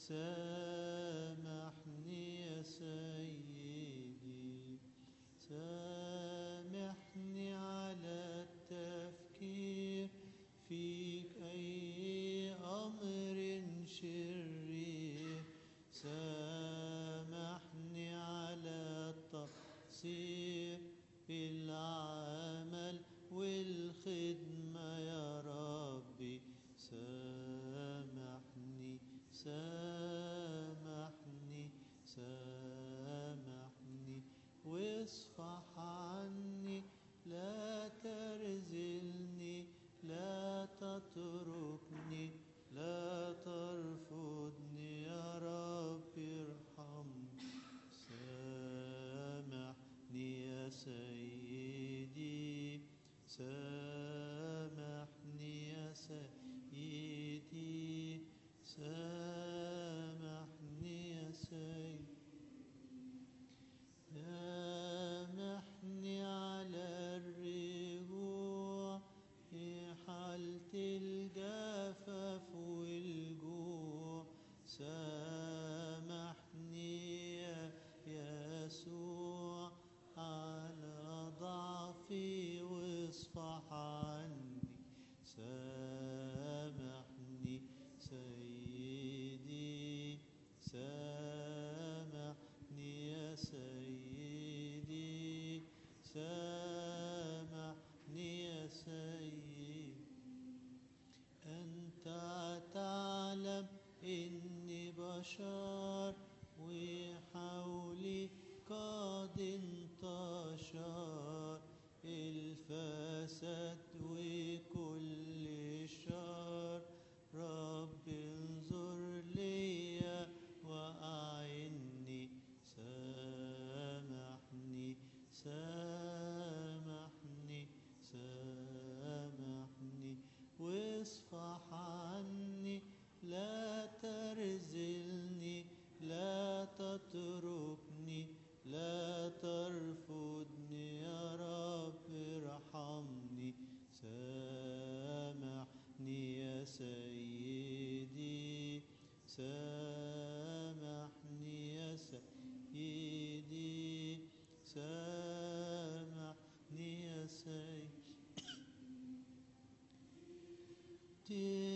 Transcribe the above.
سامحني يا سيدي، سامحني على التفكير فيك أي أمر شرير، سامحني على التقصير في العمل والخدمة يا ربي، سامحني سامحني سامحني واصفح عني، لا ترزلني لا تتركني لا ترفضني يا رب ارحمني، سامحني يا سيدي، سامحني يا سيدي، سامحني يا سيدي، سامحني على الرجوع في حالة الجفاف والجوع، سامحني يا يسوع على ضعفي واصفح عني، سامحني سيدي، سامحني يا سيدي، سامحني يا سيدي، أنت تعلم إني بشر وحولي قد انتشر الفساد وكل الشر، رب انظر ليا وأعني، سامحني سامحني سامحني واصفح عني، لا ترزلني لا تتركني لا ترفضني يا رب ارحمني، سامحني يا سيدي، سامحني يا سيدي، سامحني يا سيدي.